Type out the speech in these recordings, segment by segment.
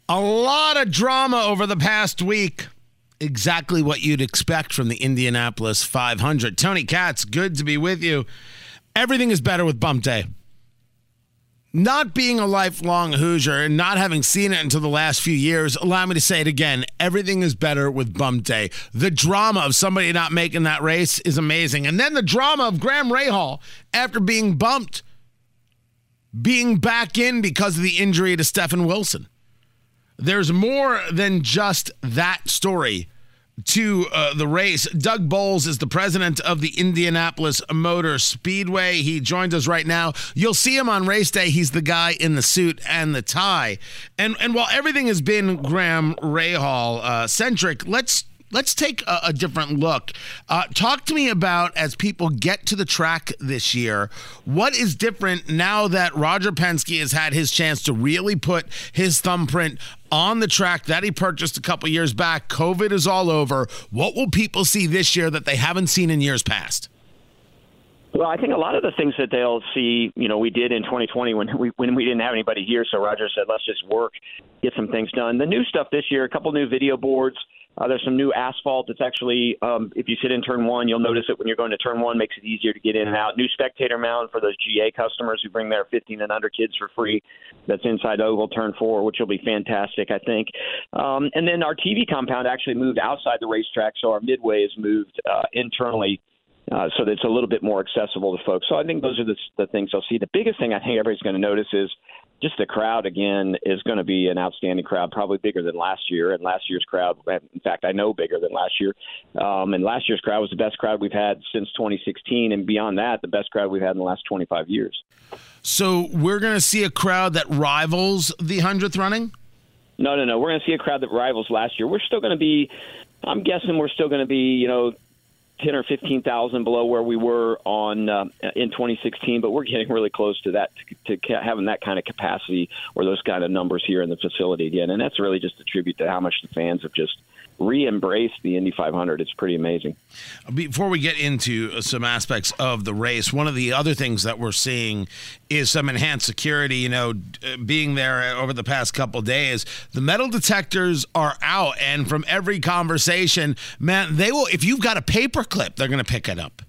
A lot of drama over the past week. Exactly what you'd expect from the Indianapolis 500. Tony Katz, good to be with you. Everything is better with Bump Day. Not being a lifelong Hoosier and not having seen it until the last few years, allow me to say it again. Everything is better with Bump Day. The drama of somebody not making that race is amazing. And then the drama of Graham Rahal, after being bumped, being back in because of the injury to Stephen Wilson. There's more than just that story to the race. Doug Boles is the president of the Indianapolis Motor Speedway. He joins us right now. You'll see him on race day. He's the guy in the suit and the tie. And while everything has been Graham Rahal centric, let's take a different look. Talk to me about, as people get to the track this year, what is different now that Roger Penske has had his chance to really put his thumbprint on the track that he purchased a couple years back. COVID is all over. What will people see this year that they haven't seen in years past? Well, I think a lot of the things that they'll see, we did in 2020 when we didn't have anybody here. So Roger said, let's just work, get some things done. The new stuff this year, a couple new video boards. There's some new asphalt that's actually, if you sit in turn one, you'll notice it when you're going to turn one, makes it easier to get in and out. New spectator mount for those GA customers who bring their 15 and under kids for free. That's inside oval turn 4, which will be fantastic, I think. And then our TV compound actually moved outside the racetrack, so our midway is moved internally. So that it's a little bit more accessible to folks. So I think those are the things I'll see. The biggest thing I think everybody's going to notice is just the crowd, again, is going to be an outstanding crowd, probably bigger than last year. And last year's crowd, in fact, I know bigger than last year. And last year's crowd was the best crowd we've had since 2016. And beyond that, the best crowd we've had in the last 25 years. So we're going to see a crowd that rivals the 100th running? No. We're going to see a crowd that rivals last year. We're still going to be, I'm guessing we're still going to be, 10 or 15,000 below where we were on in 2016, but we're getting really close to that, to having that kind of capacity or those kind of numbers here in the facility again. And that's really just a tribute to how much the fans have just re-embraced the Indy 500. It's pretty amazing. Before we get into some aspects of the race, one of the other things that we're seeing is some enhanced security. Being there over the past couple of days, the metal detectors are out, and from every conversation, man, they will. If you've got a paper clip, they're going to pick it up.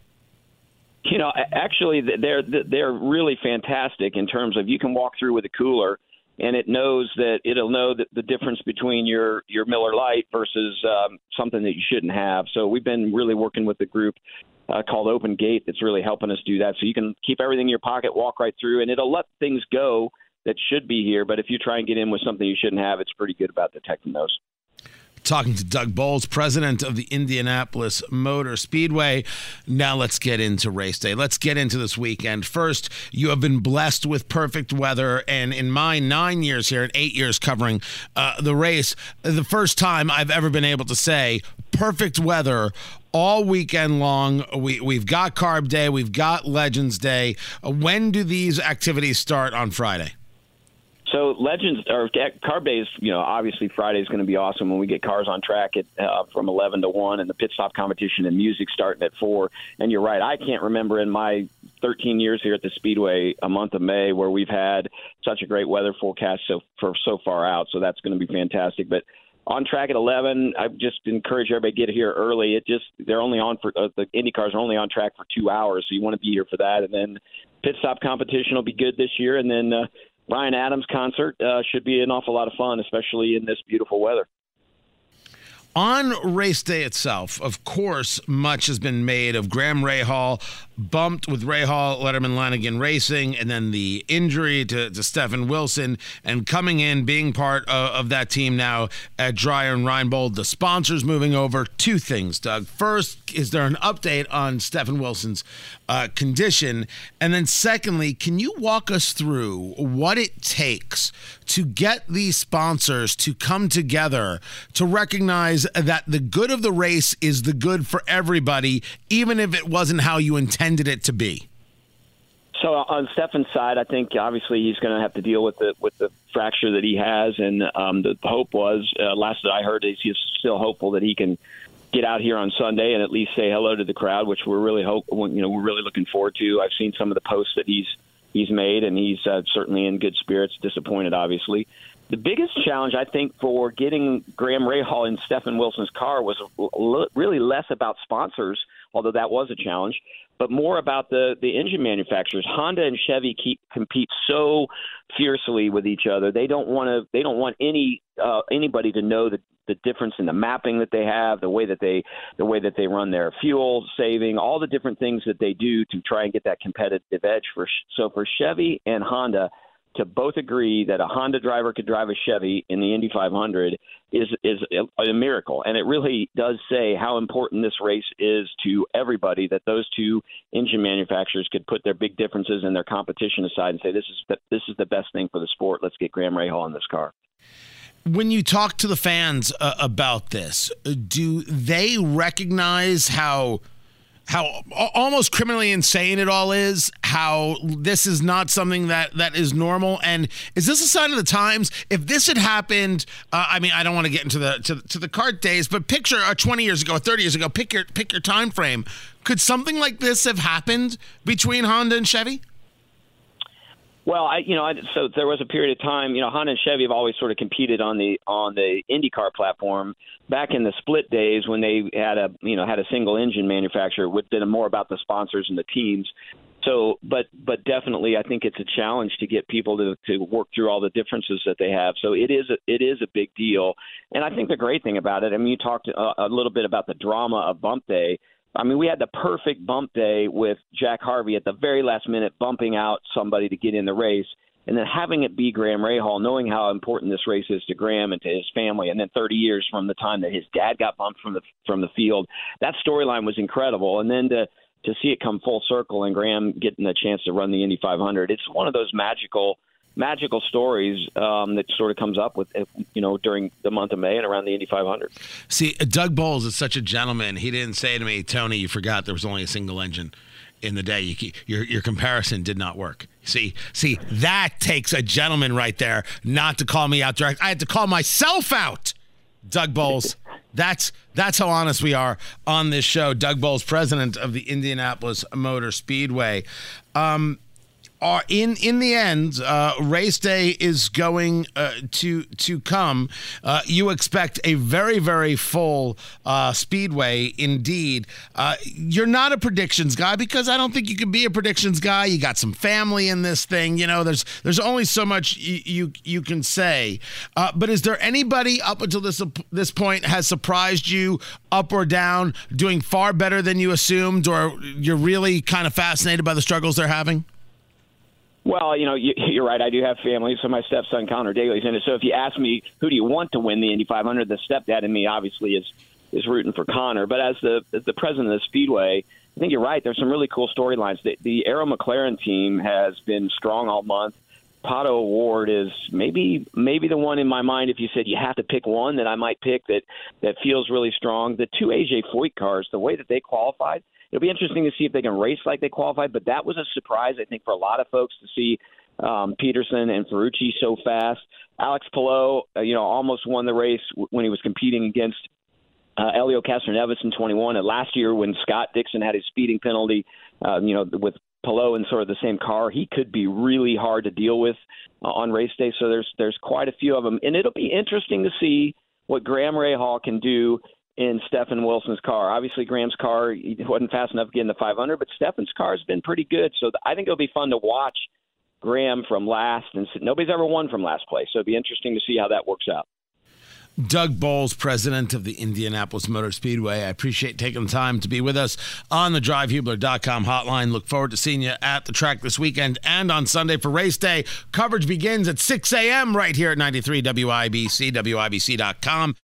Actually, they're really fantastic in terms of you can walk through with a cooler, and it'll know that the difference between your Miller Lite versus something that you shouldn't have. So we've been really working with the group called Open Gate that's really helping us do that. So you can keep everything in your pocket, walk right through, and it'll let things go that should be here. But if you try and get in with something you shouldn't have, it's pretty good about detecting those. Talking to Doug Boles, president of the Indianapolis Motor Speedway. Now let's get into race day. Let's get into this weekend. First, you have been blessed with perfect weather, and in my 9 years here and 8 years covering the race, the first time I've ever been able to say perfect weather all weekend long. We've got Carb Day, we've got Legends Day. When do these activities start on Friday? So Legends or Carb Day is, obviously Friday is going to be awesome when we get cars on track at from 11 to 1 and the pit stop competition and music starting at 4. And you're right, I can't remember in my 13 years here at the Speedway a month of May where we've had such a great weather forecast so far out. So that's going to be fantastic. But on track at 11, I just encourage everybody to get here early. They're only on for the Indy cars are only on track for 2 hours, so you want to be here for that. And then pit stop competition will be good this year, and then Bryan Adams concert should be an awful lot of fun, especially in this beautiful weather. On race day itself, of course, much has been made of Graham Rahal, bumped with Rahal, Letterman Lanigan Racing, and then the injury to Stephen Wilson, and coming in, being part of that team now at Dreyer and Reinbold, the sponsors moving over. Two things, Doug. First, is there an update on Stephen Wilson's condition? And then secondly, can you walk us through what it takes to get these sponsors to come together to recognize that the good of the race is the good for everybody, even if it wasn't how you intended it to be? So on Stefan's side, I think obviously he's going to have to deal with the fracture that he has, and the hope was, last that I heard, is he's still hopeful that he can get out here on Sunday and at least say hello to the crowd, which we're really we're really looking forward to. I've seen some of the posts that he's made, and he's certainly in good spirits. Disappointed, obviously. The biggest challenge, I think, for getting Graham Rahal in Stephen Wilson's car was really less about sponsors, although that was a challenge, but more about the engine manufacturers. Honda and Chevy compete so fiercely with each other. They don't want anybody to know the difference in the mapping that they have, the way that they run their fuel saving, all the different things that they do to try and get that competitive edge. So for Chevy and Honda to both agree that a Honda driver could drive a Chevy in the Indy 500 is a miracle. And it really does say how important this race is to everybody, that those two engine manufacturers could put their big differences and their competition aside and say, this is the best thing for the sport. Let's get Graham Rahal in this car. When you talk to the fans about this, do they recognize how almost criminally insane it all is, how this is not something that is normal? And is this a sign of the times? If this had happened, I don't want to get into the kart days, but picture 20 years ago, 30 years ago, pick your time frame. Could something like this have happened between Honda and Chevy? Well, so there was a period of time, Honda and Chevy have always sort of competed on the IndyCar platform. Back in the split days when they had a single engine manufacturer, it would have been more about the sponsors and the teams. So, but definitely, I think it's a challenge to get people to work through all the differences that they have. So it is a big deal. And I think the great thing about it, you talked a little bit about the drama of bump day. We had the perfect bump day with Jack Harvey at the very last minute bumping out somebody to get in the race, and then having it be Graham Rahal, knowing how important this race is to Graham and to his family, and then 30 years from the time that his dad got bumped from the field. That storyline was incredible. And then to see it come full circle and Graham getting the chance to run the Indy 500, it's one of those magical stories that sort of comes up with, during the month of May and around the Indy 500. See, Doug Bowles is such a gentleman. He didn't say to me, Tony, you forgot there was only a single engine in the day. Your comparison did not work. See, that takes a gentleman right there, not to call me out direct. I had to call myself out. Doug Bowles. That's how honest we are on this show. Doug Bowles, president of the Indianapolis Motor Speedway. In the end, race day is going to come. You expect a very, very full speedway indeed. You're not a predictions guy, because I don't think you can be a predictions guy. You got some family in this thing. There's only so much you can say. But is there anybody up until this point has surprised you up or down, doing far better than you assumed, or you're really kind of fascinated by the struggles they're having? Well, you're right. I do have family, so my stepson Connor Daly's in it. So if you ask me, who do you want to win the Indy 500, the stepdad in me obviously is rooting for Connor. But as the president of the Speedway, I think you're right. There's some really cool storylines. The Arrow McLaren team has been strong all month. Pato O'Ward is maybe the one in my mind, if you said you have to pick one, that I might pick that feels really strong. The two AJ Foyt cars, the way that they qualified, it'll be interesting to see if they can race like they qualified, but that was a surprise, I think, for a lot of folks to see Peterson and Ferrucci so fast. Alex Palou, almost won the race when he was competing against Elio Castroneves in 21. And last year when Scott Dixon had his speeding penalty, with Palou in sort of the same car, he could be really hard to deal with on race day. So there's quite a few of them. And it'll be interesting to see what Graham Rahal can do in Stephen Wilson's car. Obviously, Graham's car, he wasn't fast enough getting the 500, but Stephen's car has been pretty good. So I think it'll be fun to watch Graham from last. And nobody's ever won from last place, so it'll be interesting to see how that works out. Doug Bowles, president of the Indianapolis Motor Speedway. I appreciate taking the time to be with us on the DriveHubler.com hotline. Look forward to seeing you at the track this weekend and on Sunday for race day. Coverage begins at 6 a.m. right here at 93 WIBC, WIBC.com.